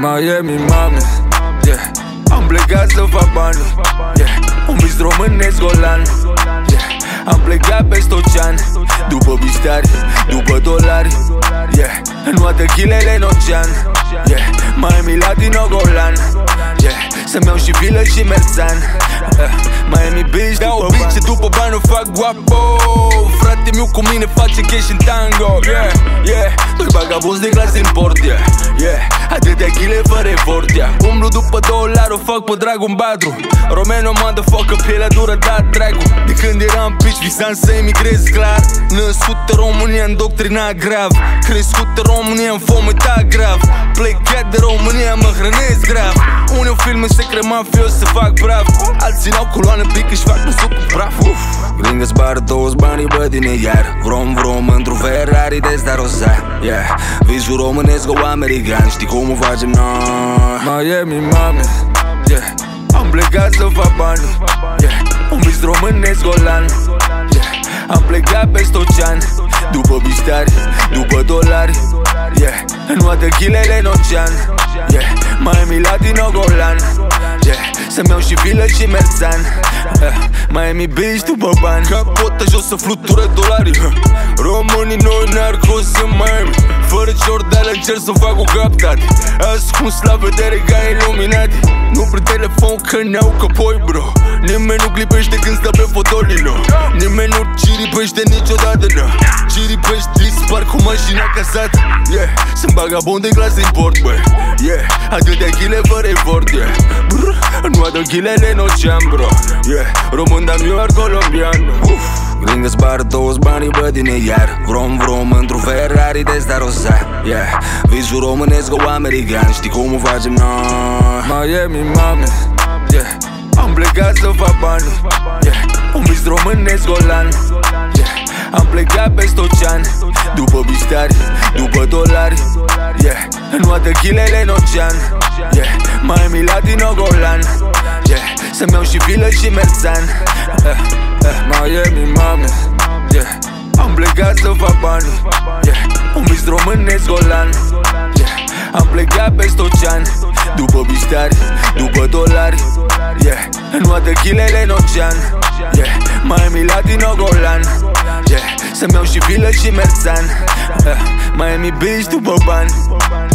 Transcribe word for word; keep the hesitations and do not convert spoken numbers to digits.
Miami, mame, yeah. Am plecat să fac bani, yeah. Un vis românesc golan, yeah. Am plecat peste ocean, după biștari, după dolari, yeah. În toate chilele în ocean, yeah. Miami, Latino, golan, yeah. Să-mi iau și vilă și merțan, uh. Miami Beach, dau bice după bani, o fac guapo. Frate meu cu mine face cash în tango, yeah, yeah. Doi vagabonzi de clasă import, yeah, yeah. Atâtea chile fără efort, yeah. Umblu după dolari, o fac pe Dragon Badru. Romeno, motherfucker, pielea dură, da, dragu. De când eram pici, visam să emigrez clar. Născut în România, îndoctrinat grav. Crescut în România, în fometat grav. Plecat de România, mă hrănesc grav. Unii filme secret mafios să fac brav. Alții n-au coloană pică și fac nu suc cu praf. Lângă zbară toți banii, bă, din iar. Vrom, vrom, într-un Ferrari de sta rosa, yeah. Visul românesc o american, știi cum o facem noi? Miami, mame, yeah. Am plecat să fac bani, yeah. Un vis românesc golan, yeah. Am plecat peste ocean, după biștari, după dolari, yeah. În toate chilele în ocean, yeah. Miami, Latino, golan, yeah. Să-mi iau și vilă și merțan, uh. Miami Beach după bani. Capota jos să flutură dolarii, uh. Românii noi narcos în Miami. Fără ciordeală încerc să fac o captate. Ascuns la vedere ca iluminati. Nu prin telefon că ne-au căpoi, bro. Nimeni nu clipește când stă pe fotolino. Nimeni nu ciripește niciodată, da. Ciripești, dispar cu mașina casată, yeah. Sunt vagabond de clasă import, bă, yeah. Atâtea chile fără efort, yeah. Brr, nu adă chilele în ocean, bro, yeah. Român, dar New York, colombian, uff. Lângă zbară toți banii, bă, din iar. Vrom, vrom, într-un Ferrari de sta rosa, yeah. Visul românesc o american, știi cum o facem noi? Miami, mame, yeah. Am plecat să fac bani, yeah. Un vis românesc golan, yeah. Am plecat peste ocean, după biștari, după dolari, yeah. În toate chilele în ocean, yeah. Miami, Latino, golan, yeah. Să-mi iau și vilă și merțan, uh, uh. Miami, mame, yeah. Am plecat să fac bani, yeah. Un vis românesc golan, yeah. Am plecat peste ocean, după biștari, după dolari, yeah. În toate chilele în ocean, yeah. Miami, Latino, golan, yeah. Să-mi iau și vilă și merțan, uh. Miami Beach după bani.